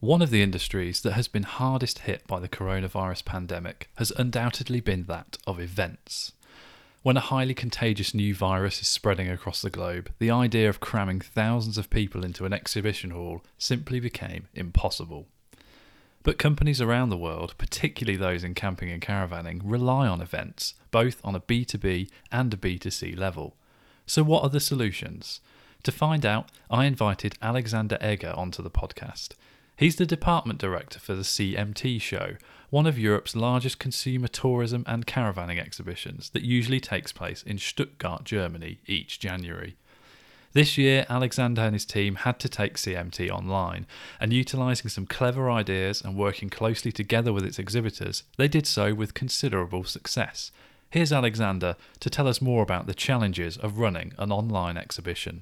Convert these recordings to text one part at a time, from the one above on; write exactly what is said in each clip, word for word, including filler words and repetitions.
One of the industries that has been hardest hit by the coronavirus pandemic has undoubtedly been that of events. When a highly contagious new virus is spreading across the globe, the idea of cramming thousands of people into an exhibition hall simply became impossible. But companies around the world, particularly those in camping and caravanning, rely on events, both on a B two B and a B two C level. So what are the solutions? To find out, I invited Alexander Egger onto the podcast. He's the department director for the C M T show, one of Europe's largest consumer tourism and caravanning exhibitions that usually takes place in Stuttgart, Germany, each January. This year, Alexander and his team had to take C M T online, and utilising some clever ideas and working closely together with its exhibitors, they did so with considerable success. Here's Alexander to tell us more about the challenges of running an online exhibition.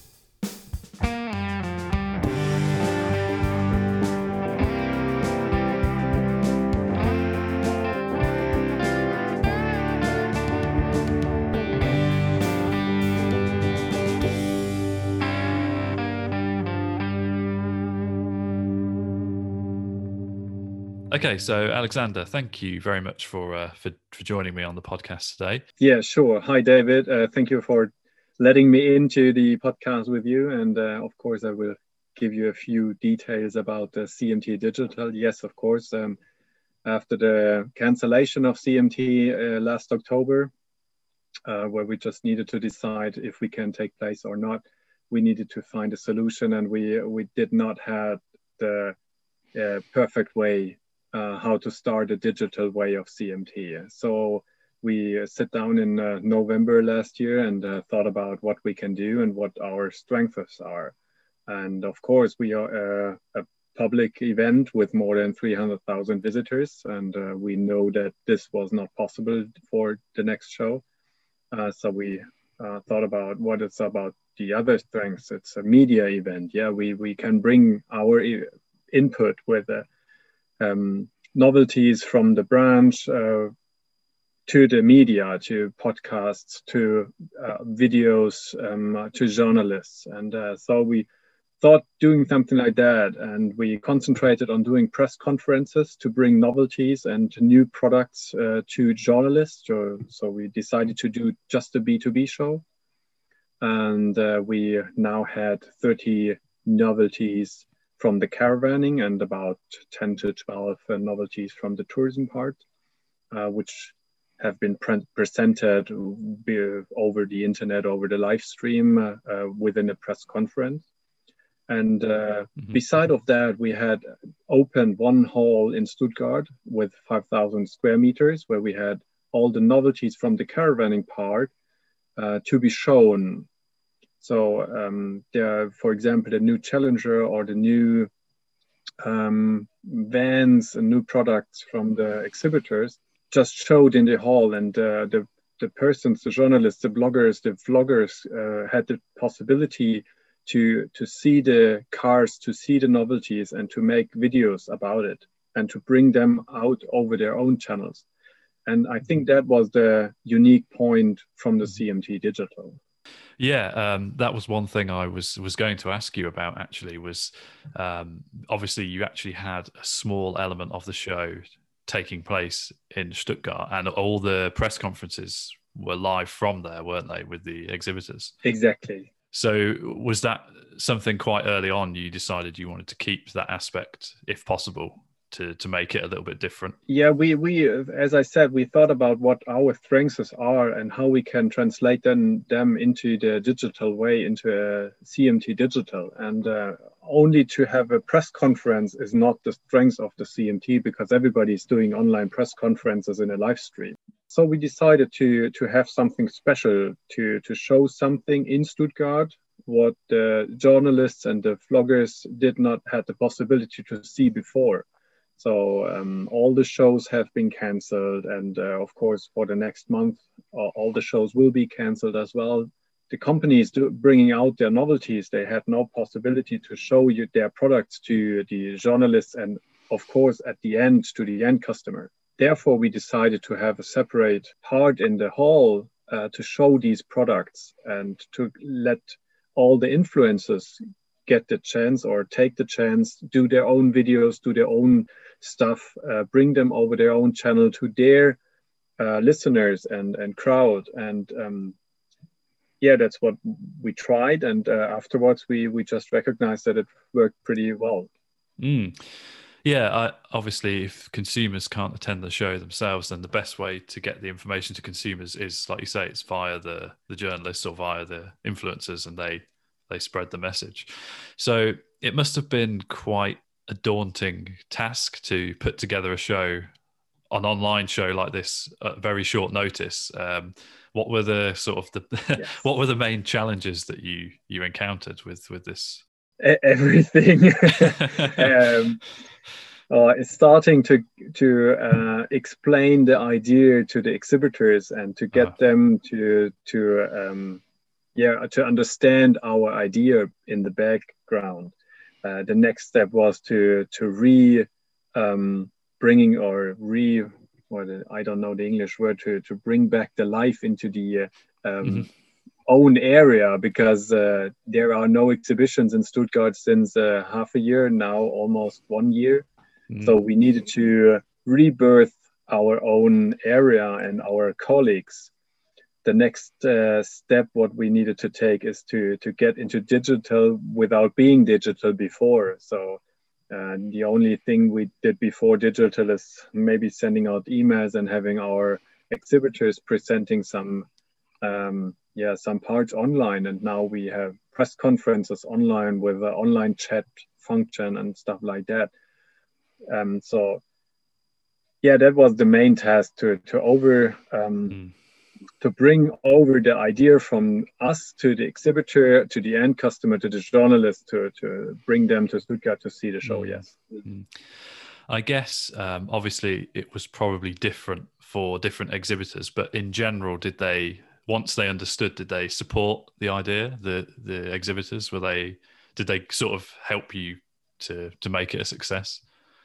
Okay, so Alexander, thank you very much for, uh, for for joining me on the podcast today. Yeah, sure. Hi, David. Uh, thank you for letting me into the podcast with you. And uh, of course, I will give you a few details about the C M T Digital. Yes, of course. Um, after the cancellation of C M T uh, last October, uh, where we just needed to decide if we can take place or not, we needed to find a solution, and we we did not have the uh, perfect way Uh, how to start a digital way of C M T. So we uh, sat down in uh, November last year and uh, thought about what we can do and what our strengths are. And of course, we are uh, a public event with more than three hundred thousand visitors. And uh, we know that this was not possible for the next show. Uh, so we uh, thought about what it's about the other strengths. It's a media event. Yeah, we, we can bring our e- input with a Um, novelties from the branch uh, to the media, to podcasts, to uh, videos, um, to journalists. And uh, so we thought doing something like that, and we concentrated on doing press conferences to bring novelties and new products uh, to journalists. So, so we decided to do just a B two B show. And uh, we now had thirty novelties from the caravanning and about ten to twelve uh, novelties from the tourism part, uh, which have been pre- presented be- over the internet, over the live stream uh, uh, within a press conference. And uh, mm-hmm. beside of that, we had opened one hall in Stuttgart with five thousand square meters, where we had all the novelties from the caravanning part uh, to be shown. So um, there, for example, the new Challenger or the new um, vans and new products from the exhibitors just showed in the hall, and uh, the the persons, the journalists, the bloggers, the vloggers uh, had the possibility to to see the cars, to see the novelties, and to make videos about it, and to bring them out over their own channels. And I think that was the unique point from the C M T Digital. Yeah, um, that was one thing I was was going to ask you about, actually, was um, obviously you actually had a small element of the show taking place in Stuttgart, and all the press conferences were live from there, weren't they, with the exhibitors? Exactly. So was that something quite early on you decided you wanted to keep that aspect, if possible, to to make it a little bit different? Yeah, we, we as I said, we thought about what our strengths are and how we can translate them, them into the digital way, into a C M T Digital. And uh, only to have a press conference is not the strength of the C M T, because everybody's doing online press conferences in a live stream. So we decided to to have something special, to, to show something in Stuttgart, what the journalists and the vloggers did not have the possibility to see before. So um, all the shows have been cancelled, and uh, of course for the next month, uh, all the shows will be cancelled as well. The companies do, bringing out their novelties, they had no possibility to show you their products to the journalists, and of course at the end to the end customer. Therefore, we decided to have a separate part in the hall uh, to show these products and to let all the influencers get the chance or take the chance, do their own videos, do their own stuff, uh, bring them over their own channel to their uh, listeners and, and crowd. And um, yeah, that's what we tried. And uh, afterwards, we, we just recognized that it worked pretty well. Mm. Yeah, I, obviously, if consumers can't attend the show themselves, then the best way to get the information to consumers is, like you say, it's via the the journalists or via the influencers, and they they spread the message. So it must have been quite a daunting task to put together a show, an online show like this at very short notice. Um, what were the sort of the yes. what were the main challenges that you you encountered with with this? Everything. um, uh, it's starting to to uh, explain the idea to the exhibitors and to get uh-huh. them to to um, yeah to understand our idea in the background. Uh, the next step was to to re um, bringing or re or the, I don't know the English word to to bring back the life into the uh, um, mm-hmm. own area, because uh, there are no exhibitions in Stuttgart since uh, half a year now, almost one year. Mm. So we needed to rebirth our own area and our colleagues. The next uh, step, what we needed to take is to, to get into digital without being digital before. So uh, the only thing we did before digital is maybe sending out emails and having our exhibitors presenting some um, yeah, some parts online, and now we have press conferences online with an online chat function and stuff like that. Um, so, yeah, that was the main task to to over um, mm. to bring over the idea from us to the exhibitor, to the end customer, to the journalist, to to bring them to Stuttgart to see the show. Mm. Yes, mm. I guess um, obviously it was probably different for different exhibitors, but in general, did they? Once they understood, did they support the idea? The the exhibitors, were they? Did they sort of help you to to make it a success?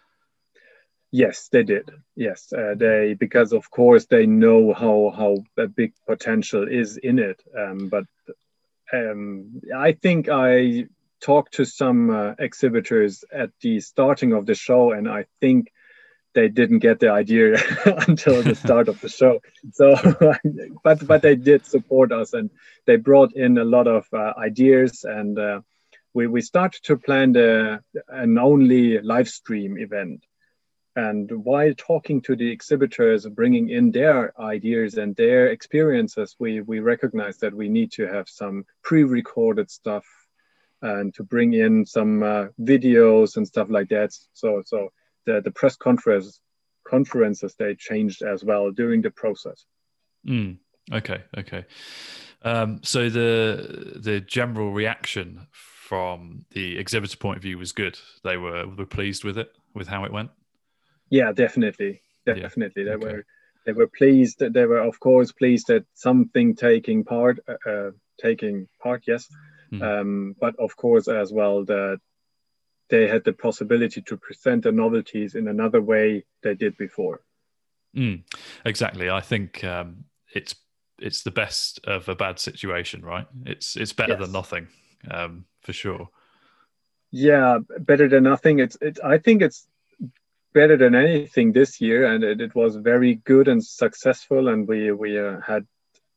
Yes, they did. Yes, uh, they because of course they know how how a big potential is in it. Um, but um, I think I talked to some uh, exhibitors at the starting of the show, and I think they didn't get the idea until the start of the show. So, but but they did support us, and they brought in a lot of uh, ideas, and uh, we we started to plan the an only live stream event. And while talking to the exhibitors, bringing in their ideas and their experiences, we we recognized that we need to have some pre-recorded stuff, and to bring in some uh, videos and stuff like that. So so. The, the press conference conferences they changed as well during the process. Mm, okay, okay. Um, so the the general reaction from the exhibitor point of view was good. They were were pleased with it, with how it went. Yeah, definitely, definitely. Yeah. They okay. were they were pleased. They were of course pleased that something taking part, uh, taking part. Yes, mm. um, but of course as well that they had the possibility to present the novelties in another way they did before. Mm, exactly. I think um, it's it's the best of a bad situation, right? It's it's better yes. than nothing, um, for sure. Yeah, better than nothing. It's it. I think it's better than anything this year, and it, it was very good and successful. And we we uh, had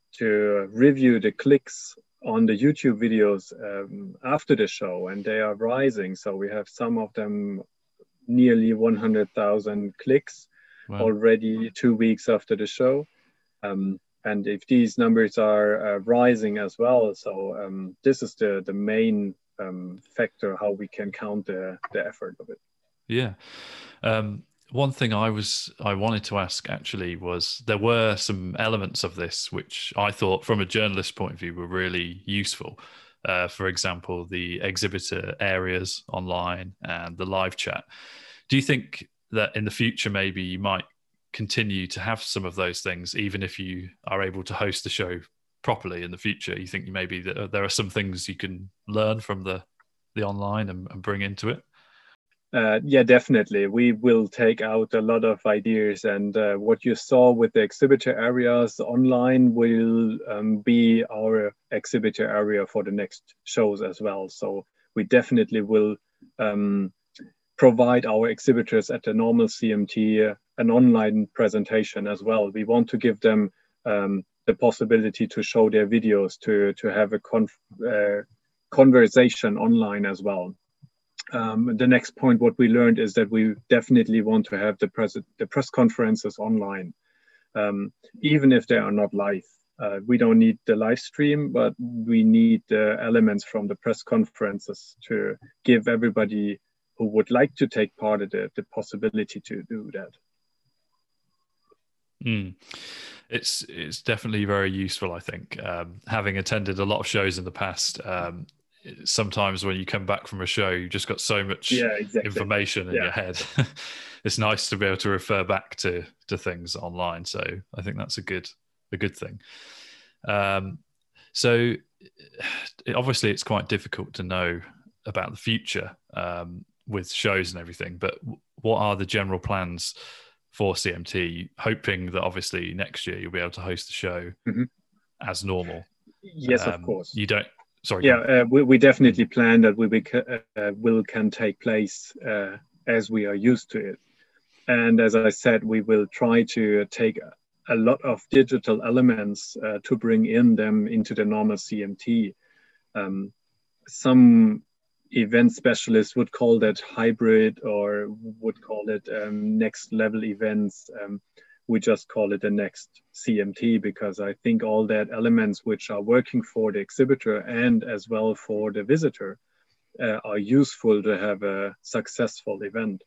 to review the clicks on the YouTube videos um, after the show, and they are rising. So we have some of them nearly one hundred thousand clicks wow. already two weeks after the show. Um, and if these numbers are uh, rising as well, so um, this is the, the main um, factor how we can count the, the effort of it. Yeah. Um, one thing I was I wanted to ask actually was there were some elements of this which I thought from a journalist point of view were really useful. Uh, for example, the exhibitor areas online and the live chat. Do you think that in the future maybe you might continue to have some of those things even if you are able to host the show properly in the future? You think maybe that there are some things you can learn from the the online and, and bring into it? Uh, yeah, definitely. We will take out a lot of ideas, and uh, what you saw with the exhibitor areas online will um, be our exhibitor area for the next shows as well. So we definitely will um, provide our exhibitors at the normal C M T uh, an online presentation as well. We want to give them um, the possibility to show their videos, to, to have a conf uh, conversation online as well. Um, the next point, what we learned is that we definitely want to have the press, the press conferences online, um, even if they are not live. Uh, we don't need the live stream, but we need the elements from the press conferences to give everybody who would like to take part of it the possibility to do that. Mm. It's it's definitely very useful, I think. Um, having attended a lot of shows in the past, um, sometimes when you come back from a show, you've just got so much yeah, exactly. information in yeah. your head. It's nice to be able to refer back to to things online. So I think that's a good a good thing. Um, so it, obviously it's quite difficult to know about the future um, with shows and everything, but what are the general plans for C M T, hoping that obviously next year you'll be able to host the show mm-hmm. as normal? Yes, um, of course. You don't, sorry. Yeah, uh, we, we definitely plan that we uh, will can take place uh, as we are used to it. And as I said, we will try to take a lot of digital elements uh, to bring in them into the normal C M T. Um, some event specialists would call that hybrid, or would call it um, next level events. Um, we just call it the next C M T, because I think all that elements which are working for the exhibitor and as well for the visitor uh, are useful to have a successful event.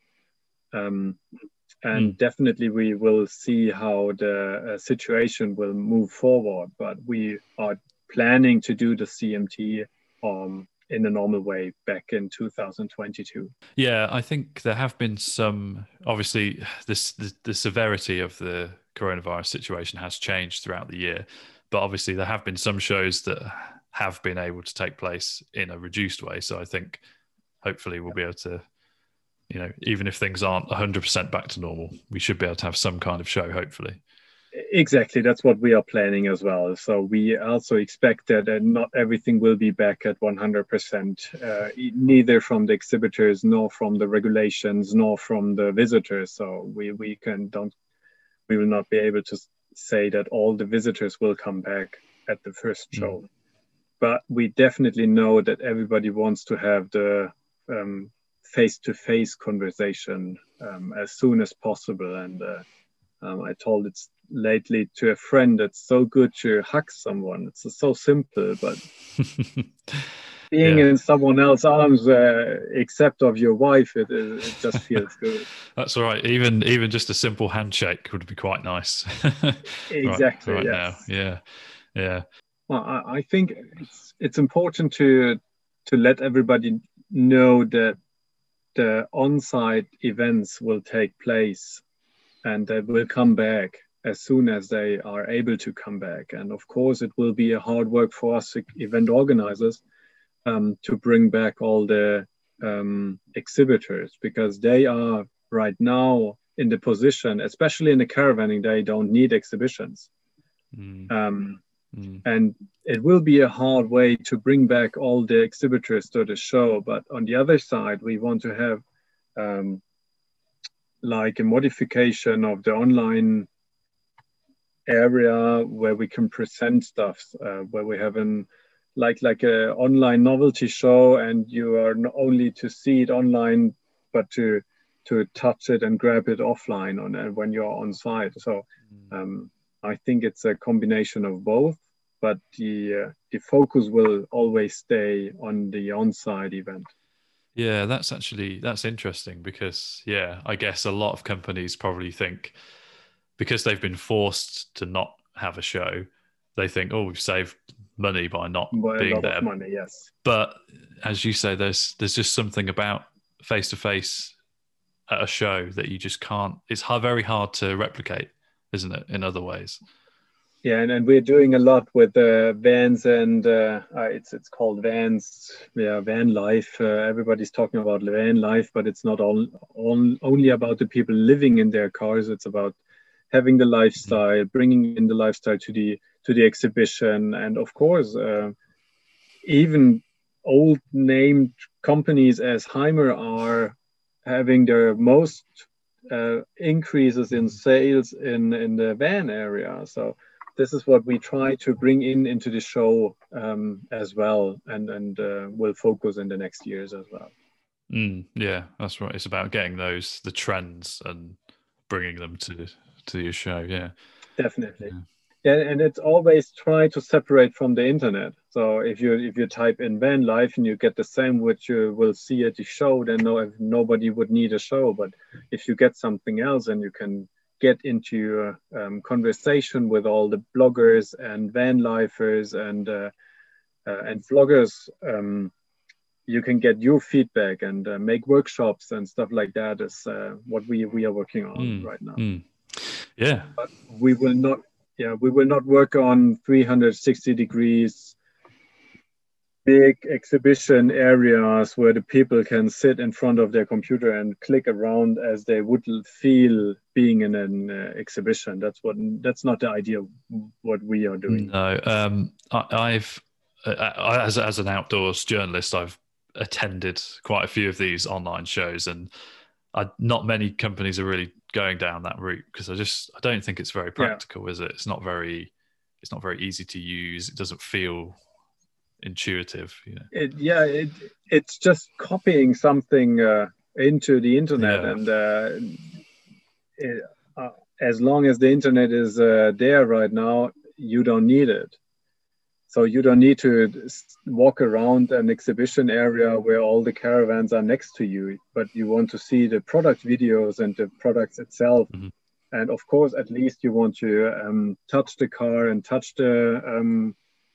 Um, and mm. definitely we will see how the uh, situation will move forward, but we are planning to do the C M T um, in a normal way back in two thousand twenty-two. Yeah, I think there have been some, obviously this the, the severity of the coronavirus situation has changed throughout the year, but obviously there have been some shows that have been able to take place in a reduced way. So I think hopefully we'll be able to, you know, even if things aren't one hundred percent back to normal, we should be able to have some kind of show, hopefully. Exactly, that's what we are planning as well. So we also expect that uh, not everything will be back at one hundred percent, uh, neither from the exhibitors, nor from the regulations, nor from the visitors. So we, we can don't, we will not be able to say that all the visitors will come back at the first show. Mm. But we definitely know that everybody wants to have the um, face-to-face conversation um, as soon as possible. And uh, um, I told it lately to a friend, it's so good to hug someone. It's so simple, but being yeah. in someone else's arms, uh, except of your wife, it, it just feels good. That's right. Even even just a simple handshake would be quite nice. Exactly. Right, right yes. now. Yeah. Yeah. Well, I, I think it's it's important to to let everybody know that the on-site events will take place and they will come back as soon as they are able to come back. And of course, it will be a hard work for us event organizers um, to bring back all the um, exhibitors, because they are right now in the position, especially in the caravanning, they don't need exhibitions. Mm. Um, mm. And it will be a hard way to bring back all the exhibitors to the show. But on the other side, we want to have um, like a modification of the online area where we can present stuff, uh, where we have an like like a online novelty show, and you are not only to see it online, but to to touch it and grab it offline on uh, when you're on site. So um, I think it's a combination of both, but the uh, the focus will always stay on the on-site event. Yeah, that's actually that's interesting, because yeah, I guess a lot of companies probably think, because they've been forced to not have a show, they think, oh, we've saved money by not by being a lot there. Of money, yes. But as you say, there's there's just something about face to face at a show that you just can't. It's hard, very hard to replicate, isn't it? In other ways. Yeah, and, and we're doing a lot with uh, vans, and uh, it's it's called vans. Yeah, van life. Uh, everybody's talking about van life, but it's not all, all only about the people living in their cars. It's about having the lifestyle, bringing in the lifestyle to the to the exhibition, and of course, uh, even old named companies as Heimer are having their most uh, increases in sales in, in the van area. So this is what we try to bring in into the show um, as well, and, and uh, will focus in the next years as well. Mm, yeah, that's right. It's about getting those, the trends, and bringing them to to your show. Yeah, definitely. Yeah. Yeah, and it's always try to separate from the internet. So if you if you type in van life and you get the same which you will see at the show, then no nobody would need a show. But if you get something else and you can get into a um, conversation with all the bloggers and van lifers and uh, uh, and vloggers, um, you can get your feedback and uh, make workshops and stuff like that. Is uh, what we we are working on Mm, right now. mm. Yeah, but we will not. Yeah, we will not work on three hundred sixty degrees big exhibition areas where the people can sit in front of their computer and click around as they would feel being in an uh, exhibition. That's what. That's not the idea. What we are doing. No, um, I, I've uh, as as an outdoors journalist, I've attended quite a few of these online shows, and I, not many companies are really going down that route because I just I don't think it's very practical, yeah. is it? It's not very it's not very easy to use. It doesn't feel intuitive, you know. It, yeah, it, it's just copying something uh, into the internet, yeah. and uh, it, uh, as long as the internet is uh, there right now, you don't need it. So you don't need to walk around an exhibition area where all the caravans are next to you, but you want to see the product videos and the products itself. Mm-hmm. And of course, at least you want to um, touch the car and touch the, um,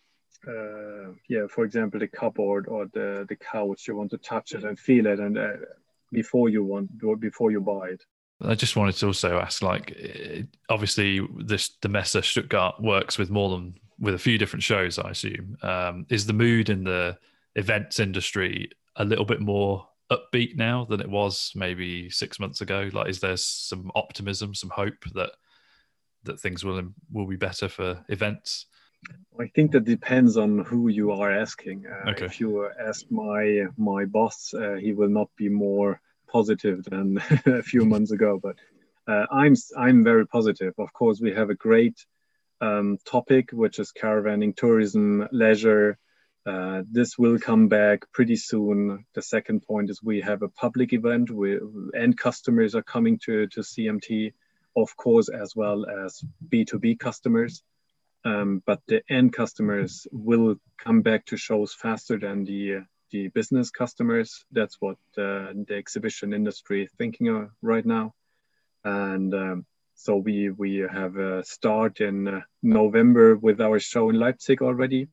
uh, yeah, for example, the cupboard or the, the couch. You want to touch it and feel it, and uh, before you want before you buy it. I just wanted to also ask, like, obviously, this the Messe Stuttgart works with more than with a few different shows, I assume. Um, is the mood in the events industry a little bit more upbeat now than it was maybe six months ago? Like, is there some optimism, some hope that that things will will be better for events? I think that depends on who you are asking. Uh, okay. If you ask my my boss, uh, he will not be more positive than a few months ago. But uh, I'm I'm very positive. Of course, we have a great Um, topic, which is caravanning, tourism, leisure. Uh, this will come back pretty soon. The second point is we have a public event where end customers are coming to, to C M T, of course, as well as B two B customers. Um, but the end customers will come back to shows faster than the, the business customers. That's what uh, the exhibition industry is thinking of right now. And um, So we we have a start in uh, November with our show in Leipzig already,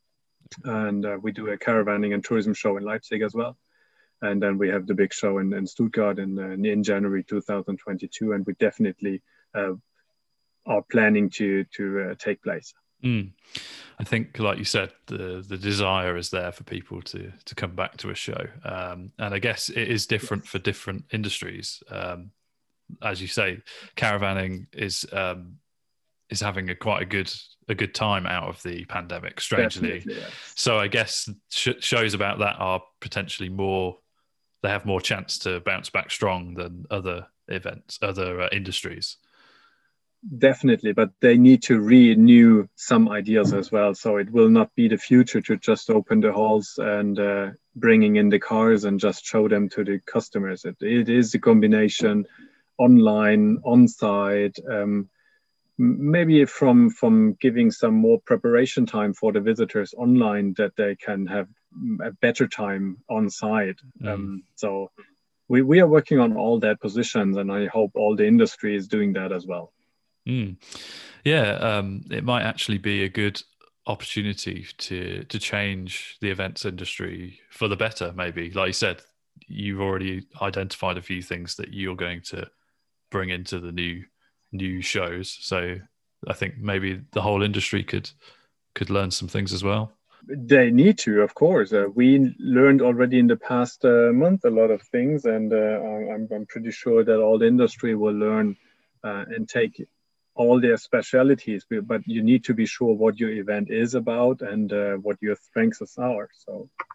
and uh, we do a caravanning and tourism show in Leipzig as well, and then we have the big show in, in Stuttgart in uh, in January two thousand twenty-two, and we definitely uh, are planning to to uh, take place. Mm. I think, like you said, the the desire is there for people to to come back to a show, um, and I guess it is different yes. for different industries. Um, As you say, caravanning is um, is having a quite a good a good time out of the pandemic, strangely. Yes. So I guess sh- shows about that are potentially more. They have more chance to bounce back strong than other events, other uh, industries. Definitely, but they need to renew some ideas as well. So it will not be the future to just open the halls and uh, bringing in the cars and just show them to the customers. It, it is a combination. Online, on-site, um, maybe from from giving some more preparation time for the visitors online, that they can have a better time on-site. Mm. Um, so we, we are working on all that positions, and I hope all the industry is doing that as well. Mm. Yeah, um, it might actually be a good opportunity to to change the events industry for the better, maybe. Like you said, you've already identified a few things that you're going to bring into the new new shows, so I think maybe the whole industry could could learn some things as well. They need to, of course. Uh, we learned already in the past uh, month a lot of things, and uh, I'm, I'm pretty sure that all the industry will learn uh, and take all their specialities. But you need to be sure what your event is about and uh, what your strengths are. So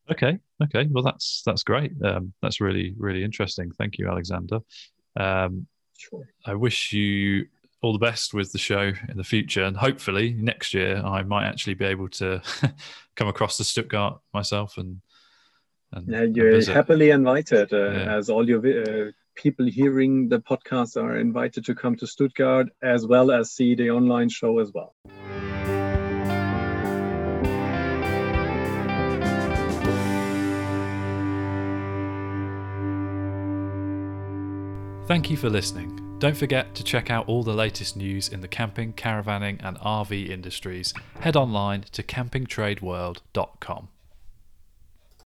Okay, okay. Well, that's that's great. Um, that's really really interesting. Thank you, Alexander. Um, Sure. I wish you all the best with the show in the future, and hopefully next year I might actually be able to come across to Stuttgart myself and and, Yeah, and you're visit. happily invited, uh, Yeah. as all your uh, people hearing the podcast are invited to come to Stuttgart as well as see the online show as well. Thank you for listening. Don't forget to check out all the latest news in the camping, caravanning, and R V industries. Head online to camping trade world dot com.